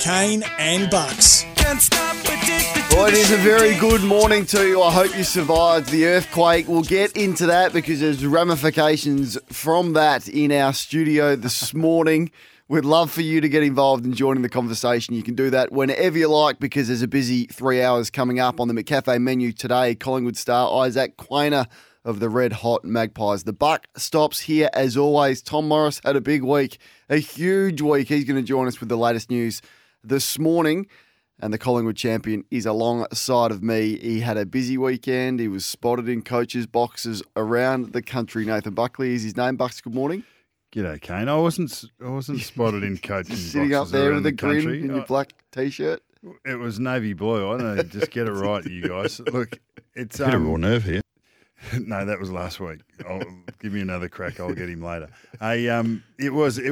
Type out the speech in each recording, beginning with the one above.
Kane and Bucks. Well, it is a very good morning to you. I hope you survived the earthquake. We'll get into that because there's ramifications from that in our studio this morning. We'd love for you to get involved and join in the conversation. You can do that whenever you like because there's a busy 3 hours coming up on the McCafe menu today. Collingwood star Isaac Quainer of the Red Hot Magpies. The buck stops here as always. Tom Morris had a big week, a huge week. He's going to join us with the latest news this morning. And the Collingwood champion is alongside of me. He had a busy weekend. He was spotted in coaches' boxes around the country. Nathan Buckley is his name. Bucks, good morning. G'day, Kane. I wasn't spotted in coaching Sitting boxes up there around with a the grin country. in your black T-shirt. It was navy blue. I don't know. Just get it right, you guys. Look, it's Bit of raw nerve here. No, that was last week. Give me another crack. I'll get him later. It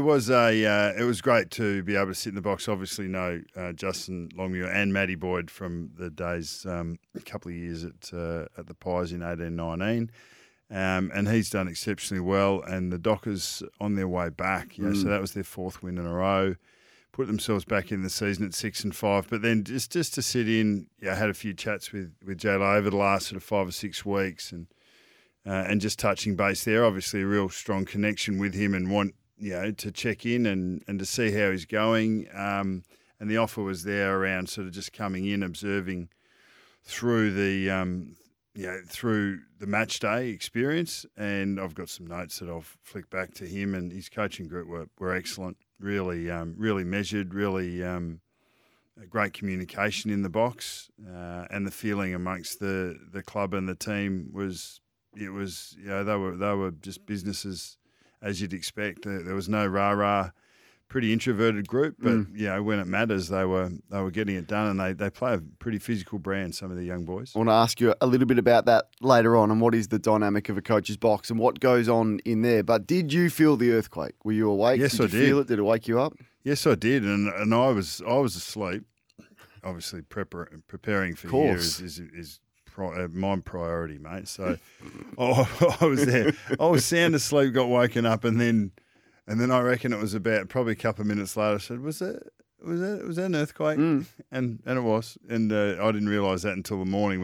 was great to be able to sit in the box. Obviously, know Justin Longmuir and Matty Boyd from the days a couple of years at the Pies in 18-19. And he's done exceptionally well. And the Dockers on their way back. So that was their fourth win in a row. Put themselves back in the season at 6-5. But then just to sit in, I had a few chats with J-Lo over the last sort of 5 or 6 weeks and just touching base there. Obviously a real strong connection with him and want, to check in and to see how he's going. And the offer was there around sort of just coming in, observing through the through the match day experience. And I've got some notes that I'll flick back to him, and his coaching group were excellent. Really measured, really great communication in the box, and the feeling amongst the club and the team was they were just businesses as you'd expect. There was no rah-rah, pretty introverted group, but when it matters, they were getting it done, and they play a pretty physical brand. Some of the young boys. I want to ask you a little bit about that later on, and what is the dynamic of a coach's box and what goes on in there. But did you feel the earthquake? Were you awake? Yes, I did. Did you feel it? Did it wake you up? Yes, I did, and I was asleep. Obviously, preparing for here is my priority, mate. So I was there. I was sound asleep, got woken up, and then I reckon it was about probably a couple of minutes later. I said, "Was that an earthquake?" And it was, and I didn't realise that until the morning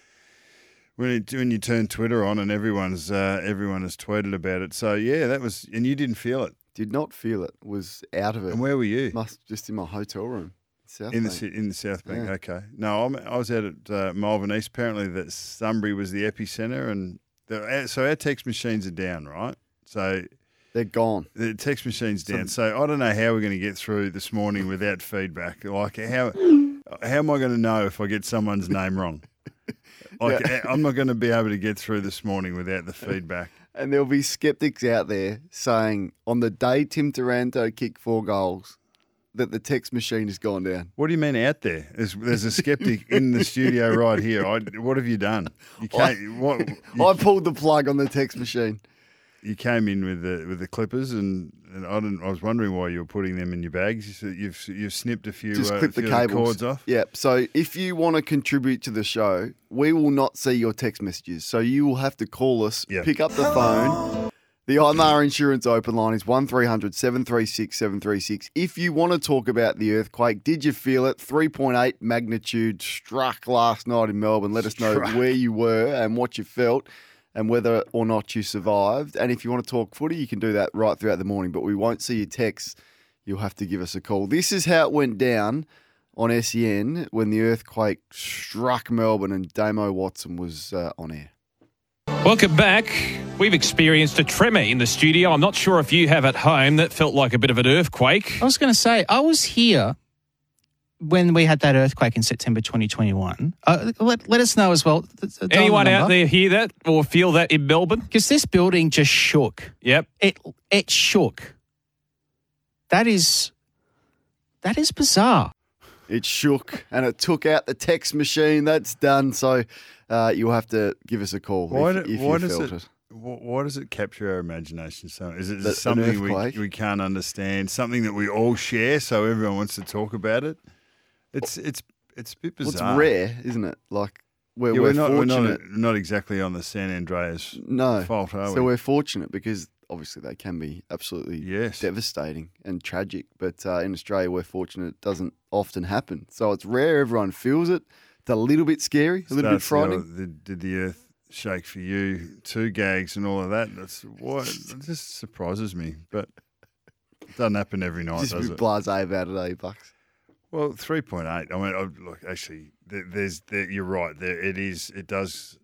when you turn Twitter on and everyone has tweeted about it. So yeah, that was, and you didn't feel it. Did not feel it. Was out of it. And where were you? Just in my hotel room. In the South Bank, yeah. Okay. No, I was out at Malvern East. Apparently that Sunbury was the epicentre, and so our text machines are down, right? So they're gone. The text machine's down. So I don't know how we're going to get through this morning without feedback. Like how am I going to know if I get someone's name wrong? I'm not going to be able to get through this morning without the feedback. And there'll be skeptics out there saying on the day Tim Taranto kicked 4 goals, that the text machine has gone down. What do you mean out there? There's a skeptic in the studio right here. What have you done? I pulled the plug on the text machine. You came in with the clippers, and I was wondering why you were putting them in your bags. You've snipped a few. Just clip the cables. Cords off. Yep. So if you want to contribute to the show, we will not see your text messages. So you will have to call us, pick up the phone. The IMAR Insurance Open line is 1300 736 736. If you want to talk about the earthquake, did you feel it? 3.8 magnitude struck last night in Melbourne. Let us know where you were and what you felt and whether or not you survived. And if you want to talk footy, you can do that right throughout the morning, but we won't see your texts. You'll have to give us a call. This is how it went down on SEN when the earthquake struck Melbourne and Damo Watson was on air. Welcome back. We've experienced a tremor in the studio. I'm not sure if you have at home. That felt like a bit of an earthquake. I was going to say, I was here when we had that earthquake in September 2021. Let us know as well. Anyone out there hear that or feel that in Melbourne? Because this building just shook. Yep. It shook. That is bizarre. It shook and it took out the text machine. That's done. So you'll have to give us a call if you felt it. Why does it capture our imagination so? Is it just something we can't understand? Something that we all share, so everyone wants to talk about it? It's a bit bizarre. Well, it's rare, isn't it? Like we're fortunate. We're not exactly on the San Andreas fault, are we? So we're fortunate because obviously they can be absolutely Yes. devastating and tragic. But in Australia, we're fortunate it doesn't often happen. So it's rare everyone feels it. It's a little bit scary, a little bit frightening. Did the earth shake for you? 2 gags and all of that. That's what it just surprises me. But it doesn't happen every night, Just a does bit it? blasé about it, Bucks? Well, 3.8. I mean, look, actually, you're right. It does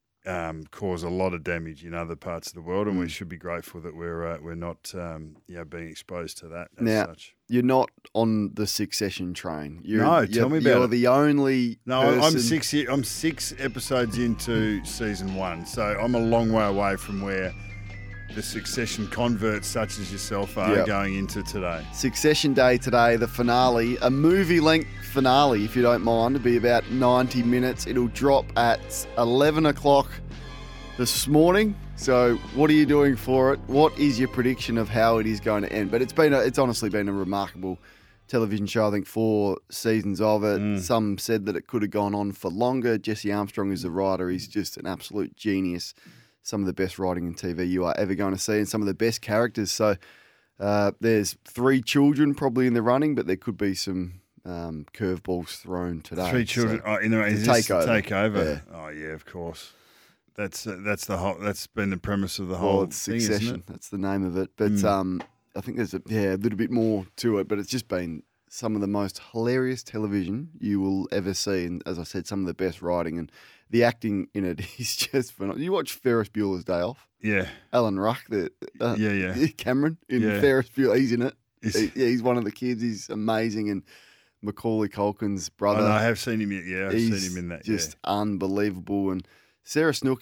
cause a lot of damage in other parts of the world, and we should be grateful that we're not being exposed to that as Now, such. you're not on the Succession train. Tell me about You're it. the only No, person. I'm 6 episodes into season 1, so I'm a long way away from where the Succession converts such as yourself are Yep. going into today. Succession Day today, the finale, a movie-length finale, if you don't mind. It'll be about 90 minutes. It'll drop at 11 o'clock this morning. So what are you doing for it? What is your prediction of how it is going to end? But it's honestly been a remarkable television show. I think 4 seasons of it. Some said that it could have gone on for longer. Jesse Armstrong is the writer. He's just an absolute genius. Some of the best writing in TV you are ever going to see, and some of the best characters. So there's 3 children probably in the running, but there could be some curveballs thrown today. 3 children. So, Is the this the takeover. takeover? Yeah. Oh yeah, of course. That's been the premise of the well, whole it's thing, Succession. isn't it? That's the name of it. But I think there's a little bit more to it. But it's just been some of the most hilarious television you will ever see, and as I said, some of the best writing, and the acting in it is just phenomenal. You watch Ferris Bueller's Day Off? Yeah. Alan Ruck, Yeah. Cameron in Yeah. Ferris Bueller, he's in it. Is- He's one of the kids. He's amazing, and Macaulay Culkin's brother. I have seen him. Yeah, I've he's seen him in that. just unbelievable. And Sarah Snook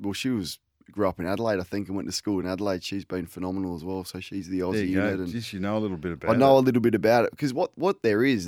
grew up in Adelaide, I think, and went to school in Adelaide. She's been phenomenal as well. So she's the There Aussie you unit. go. And Just know a little bit about I know it. a little bit about it because what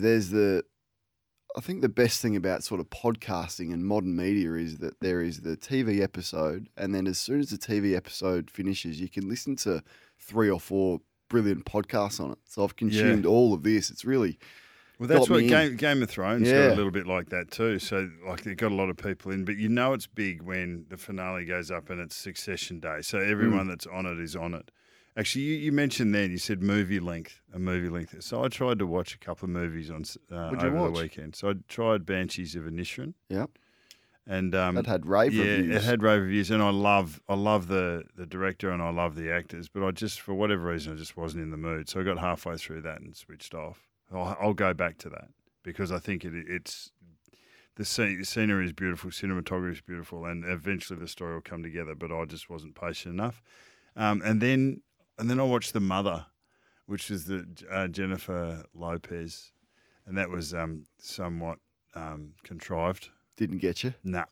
I think the best thing about sort of podcasting and modern media is that there is the TV episode, and then as soon as the TV episode finishes, you can listen to 3 or 4 brilliant podcasts on it. So I've consumed all of this. It's really Well, that's got what me in. Game of Thrones Yeah. got a little bit like that too. So, like, they've got a lot of people in, but you know it's big when the finale goes up and it's Succession Day. So everyone that's on it is on it. Actually, you mentioned then, you said a movie length. So I tried to watch a couple of movies on What'd you over watch? the weekend. So I tried Banshees of Inisherin. yeah. And That had rave reviews. it had rave reviews, and I love the director and I love the actors, but I just, for whatever reason, I just wasn't in the mood. So I got halfway through that and switched off. I'll go back to that because I think it's the scenery is beautiful, cinematography is beautiful, and eventually the story will come together. But I just wasn't patient enough. And then I watched The Mother, which is the Jennifer Lopez, and that was somewhat contrived. Didn't get you. Nah.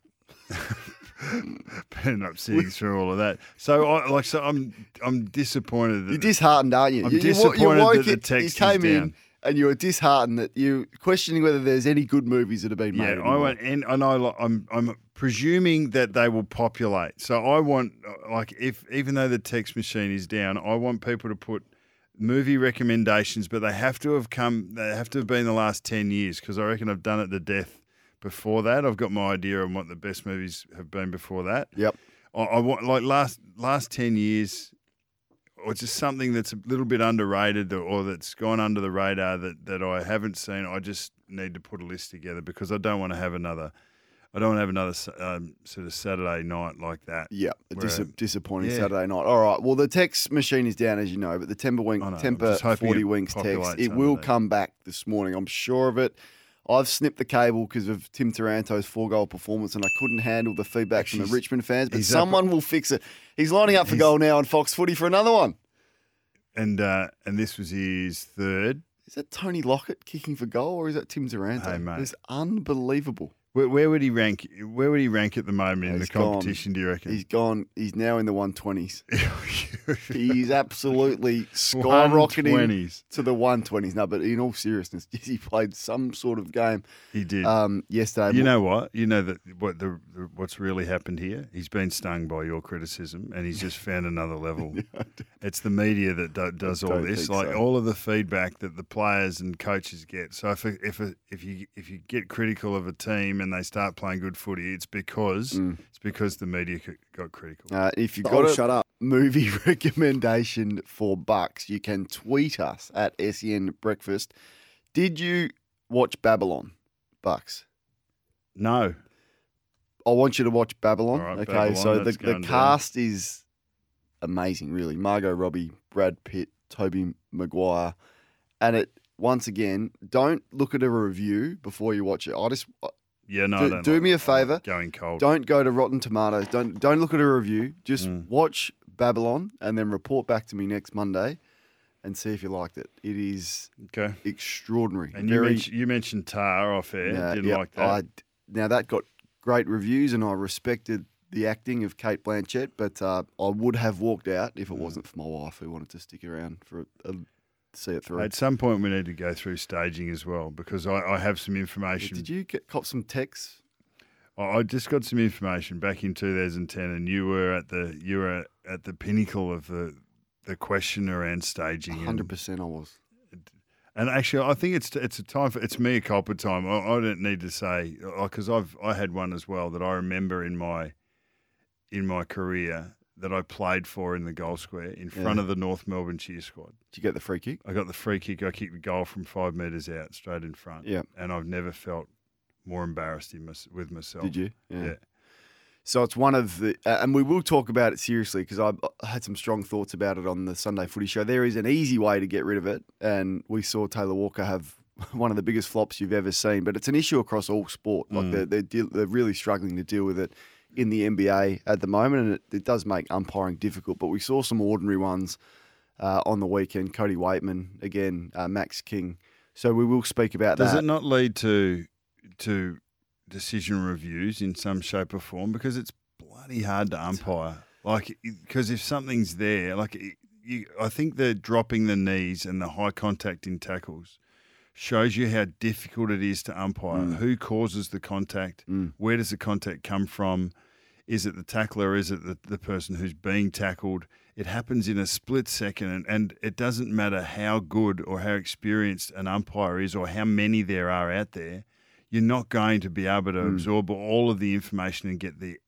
Ended up sitting through all of that. So I'm disappointed that You're disheartened, aren't you? I'm You disappointed woke that the it- text you is came in down. and you were disheartened that you questioning whether there's any good movies that have been made. Yeah, anymore. I went, and I know I'm presuming that they will populate. So I want, like, even though the text machine is down, I want people to put movie recommendations, but they have to have been the last 10 years because I reckon I've done it to death before that. I've got my idea on what the best movies have been before that. Yep. I want, like, last 10 years, or just something that's a little bit underrated or that's gone under the radar that I haven't seen. I just need to put a list together because I don't want to have another sort of Saturday night like that. Yeah, a disappointing Yeah. Saturday night. All right, well, the text machine is down, as you know, but the Temper I know, I'm Temper just hoping 40 it Winks text, populates it under will that. come back this morning. I'm sure of it. I've snipped the cable because of Tim Taranto's 4-goal performance, and I couldn't handle the feedback from the Actually, Richmond fans, but he's up- someone will fix it. He's lining up for goal now on Fox Footy for another one. And this was his third. Is that Tony Lockett kicking for goal, or is that Tim Taranto? Hey, mate. It's unbelievable. Where would he rank? Where would he rank at the moment in the He's gone. competition? Do you reckon? He's gone. He's now in the 120s. He's absolutely skyrocketing 120s. to the 120s. No, but in all seriousness, he played some sort of game He did. yesterday. You know what? You know that what's really happened here? He's been stung by your criticism, and he's just found another level. It's the media that does all don't this, think like so. all of the feedback that the players and coaches get. So if you get critical of a team and they start playing good footy, it's because the media got critical. If you've got a movie recommendation for Bucks, you can tweet us at SEN Breakfast. Did you watch Babylon, Bucks? No. I want you to watch Babylon. All right, okay, Babylon, so that's the going cast is amazing, really. Margot Robbie, Brad Pitt, Tobey Maguire. And it, once again, don't look at a review before you watch it. Do me a favour. Going cold. Don't go to Rotten Tomatoes. Don't look at a review. Just watch Babylon and then report back to me next Monday and see if you liked it. It is extraordinary. And you mentioned Tar off air. Didn't like that. Now that got great reviews, and I respected the acting of Cate Blanchett, but I would have walked out if it wasn't for my wife who wanted to stick around for see it through. At some point, we need to go through staging as well, because I have some information. Did you cop some texts? I just got some information back in 2010, and you were at the pinnacle of the question around staging. 100% I was. And actually, I think it's a time for it's mea culpa time. I don't need to say, because I had one as well that I remember in my career that I played for in the goal square in front of the North Melbourne cheer squad. Did you get the free kick? I got the free kick. I kicked the goal from 5 metres out, straight in front. Yeah. And I've never felt more embarrassed with myself. Did you? Yeah. So it's one of the, and we will talk about it seriously because I had some strong thoughts about it on the Sunday Footy Show. There is an easy way to get rid of it, and we saw Taylor Walker have one of the biggest flops you've ever seen. But it's an issue across all sport. Like they're really struggling to deal with it in the NBA at the moment, and it does make umpiring difficult. But we saw some ordinary ones on the weekend. Cody Waitman again, Max King. So we will speak about that. Does it not lead to decision reviews in some shape or form, because it's bloody hard to umpire? Like, because if something's there, I think the dropping the knees and the high contact in tackles shows you how difficult it is to umpire. Who causes the contact? Where does the contact come from? Is it the tackler? Is it the person who's being tackled? It happens in a split second, and it doesn't matter how good or how experienced an umpire is or how many there are out there. You're not going to be able to absorb all of the information and get the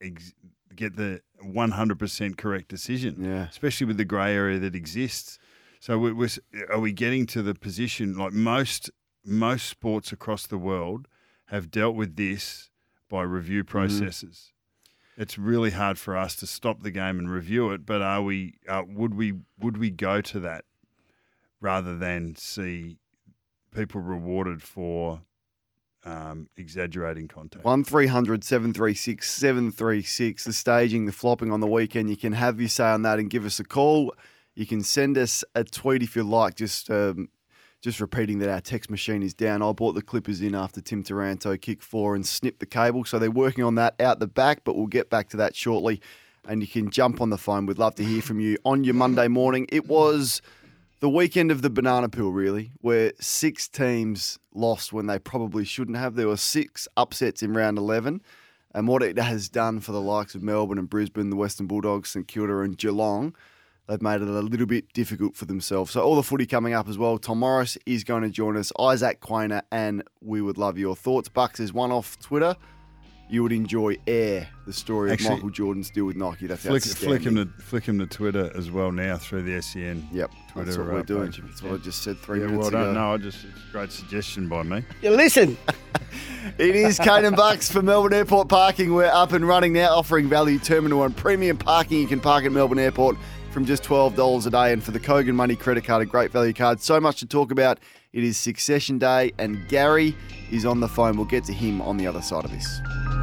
100% correct decision, especially with the grey area that exists. So are we getting to the position, like most sports across the world have dealt with this by review processes? It's really hard for us to stop the game and review it, but would we go to that rather than see people rewarded for exaggerating contact? 1300 736 736. The staging, the flopping on the weekend. You can have your say on that and give us a call. You can send us a tweet if you like. Just repeating that our text machine is down. I brought the Clippers in after Tim Taranto kicked 4 and snipped the cable, so they're working on that out the back. But we'll get back to that shortly. And you can jump on the phone. We'd love to hear from you on your Monday morning. It was the weekend of the banana peel, really, where 6 teams lost when they probably shouldn't have. There were 6 upsets in round 11. And what it has done for the likes of Melbourne and Brisbane, the Western Bulldogs, St Kilda and Geelong, they've made it a little bit difficult for themselves. So all the footy coming up as well. Tom Morris is going to join us, Isaac Quainer, and we would love your thoughts. Bucks, there's one off Twitter. You would enjoy Air, the story of Michael Jordan's deal with Nike. That's flick him to Twitter as well now through the SEN. Yep, Twitter. That's what we're doing. That's what I just said 3 minutes well ago. No, it's a great suggestion by me. You listen. It is Kane and Bucks for Melbourne Airport Parking. We're up and running now, offering value terminal and premium parking. You can park at Melbourne Airport from just $12 a day. And for the Kogan Money credit card, a great value card. So much to talk about. It is Succession Day, and Gary is on the phone. We'll get to him on the other side of this.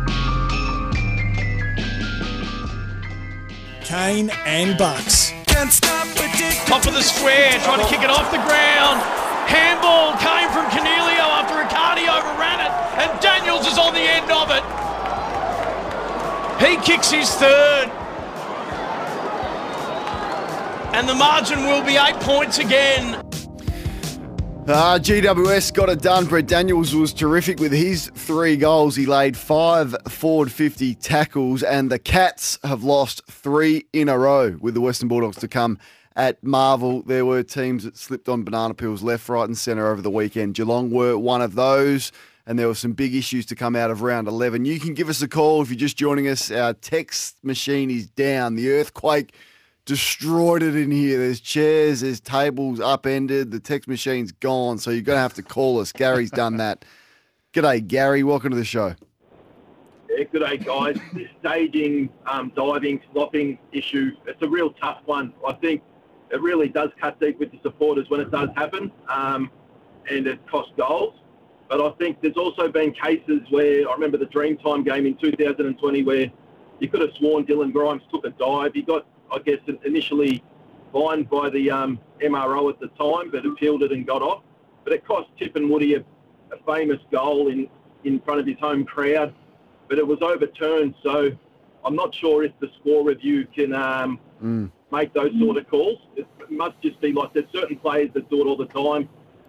Kane and Bucks. Top of the square, trying to kick it off the ground. Handball came from Cornelio after Riccardi overran it, and Daniels is on the end of it. He kicks his third. And the margin will be 8 points again. GWS got it done. Brett Daniels was terrific with his 3 goals. He laid 5 forward 50 tackles, and the Cats have lost 3 in a row with the Western Bulldogs to come at Marvel. There were teams that slipped on banana peels left, right and centre over the weekend. Geelong were one of those. and there were some big issues to come out of round 11. You can give us a call if you're just joining us. Our text machine is down. The earthquake destroyed it in here. There's chairs, there's tables upended. The text machine's gone, so you're going to have to call us. Gary's done that. G'day, Gary. Welcome to the show. Yeah, good day, guys. This staging, diving, slopping issue, it's a real tough one. I think it really does cut deep with the supporters when it does happen, and it costs goals. But I think there's also been cases where, I remember the Dreamtime game in 2020 where you could have sworn Dylan Grimes took a dive. He got, I guess, initially fined by the MRO at the time, but appealed it and got off. But it cost Tip and Woody a famous goal in front of his home crowd. But it was overturned, so I'm not sure if the score review can make those sort of calls. It must just be like there's certain players that do it all the time.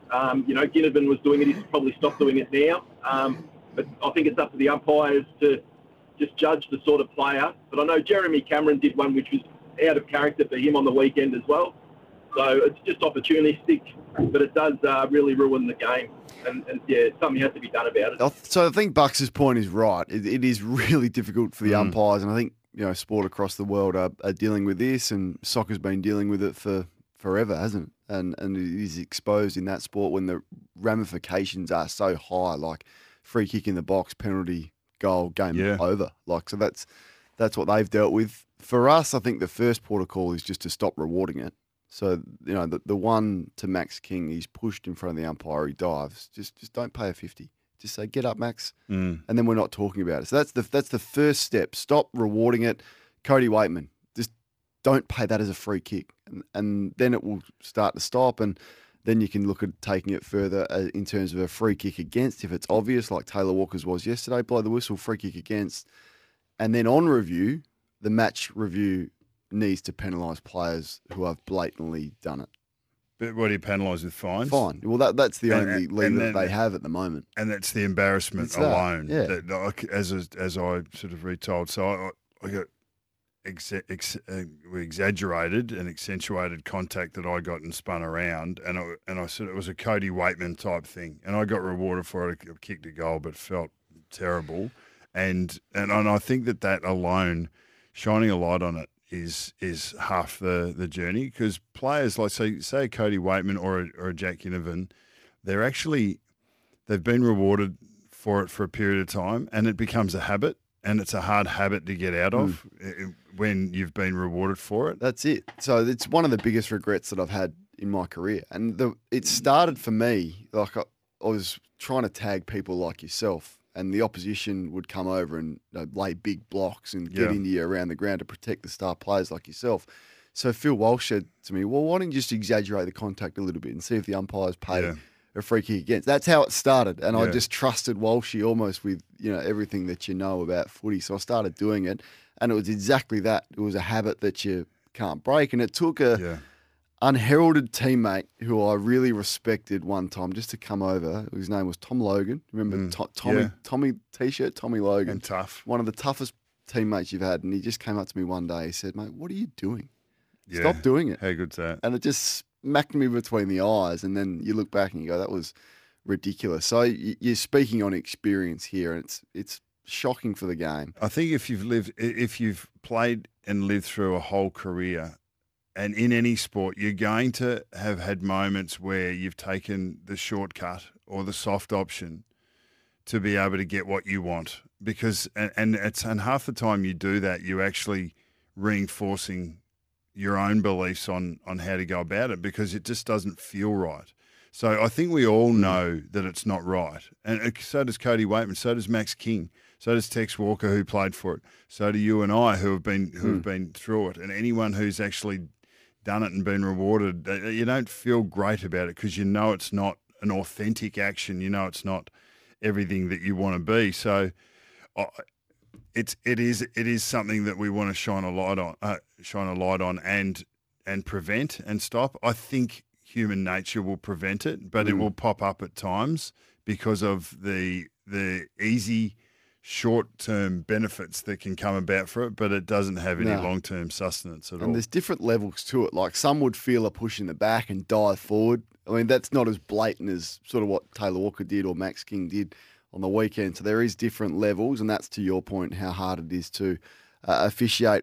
Ginnivan was doing it. He's probably stopped doing it now. But I think it's up to the umpires to just judge the sort of player. But I know Jeremy Cameron did one which was out of character for him on the weekend as well. So it's just opportunistic, but it does really ruin the game. And yeah, something has to be done about it. So I think Bucks' point is right. It is really difficult for the umpires, and I think sport across the world are dealing with this, and soccer's been dealing with it for forever, hasn't it? And it is exposed in that sport when the ramifications are so high, like free kick in the box, penalty, goal, game over. So that's what they've dealt with. For us, I think the first protocol is just to stop rewarding it. So, the one to Max King, he's pushed in front of the umpire, he dives. Just don't pay a 50. Just say, get up, Max. And then we're not talking about it. So that's the first step. Stop rewarding it. Cody Waitman, just don't pay that as a free kick. And then it will start to stop, and then you can look at taking it further in terms of a free kick against. If it's obvious, like Taylor Walker's was yesterday, blow the whistle, free kick against. And then on review, the match review needs to penalise players who have blatantly done it. But what do you penalise with fines? Fine. Well, that's the only lever that they have at the moment. And that's the embarrassment alone. That, as I sort of retold. So I got exaggerated and accentuated contact that I got and spun around, and I said it was a Cody Waitman type thing, and I got rewarded for it. I kicked a goal, but felt terrible. And I think that alone, shining a light on it, is half the journey, because players like say Cody Waitman or a Jack Ginnivan, they've been rewarded for it for a period of time, and it becomes a habit, and it's a hard habit to get out of when you've been rewarded for it. That's it. So it's one of the biggest regrets that I've had in my career, and it started for me like I was trying to tag people like yourself. And the opposition would come over and lay big blocks and get into you around the ground to protect the star players like yourself. So Phil Walsh said to me, well, why don't you just exaggerate the contact a little bit and see if the umpires pay a free kick against? That's how it started. And I just trusted Walshy almost with everything that you know about footy. So I started doing it, and it was exactly that. It was a habit that you can't break. And it took a unheralded teammate who I really respected one time just to come over. His name was Tom Logan. Remember Tommy T-shirt, Tommy Logan. And tough. One of the toughest teammates you've had. And he just came up to me one day. He said, mate, what are you doing? Stop doing it. How good's that? And it just smacked me between the eyes. And then you look back and you go, that was ridiculous. So you're speaking on experience here, and it's shocking for the game. I think if you've played and lived through a whole career, and in any sport, you're going to have had moments where you've taken the shortcut or the soft option to be able to get what you want. Because and half the time you do that, you're actually reinforcing your own beliefs on how to go about it, because it just doesn't feel right. So I think we all know that it's not right. And so does Cody Waitman, so does Max King, so does Tex Walker, who played for it, so do you and I, who have been through it, and anyone who's actually done it and been rewarded. You don't feel great about it because you know it's not an authentic action. You know it's not everything that you want to be. So it is something that we want to shine a light on and prevent and stop. I think human nature will prevent it, but it will pop up at times because of the easy short-term benefits that can come about for it, but it doesn't have any long-term sustenance at all. And there's different levels to it. Like some would feel a push in the back and dive forward. I mean, that's not as blatant as sort of what Taylor Walker did or Max King did. on the weekend. So there is different levels, and that's to your point how hard it is to officiate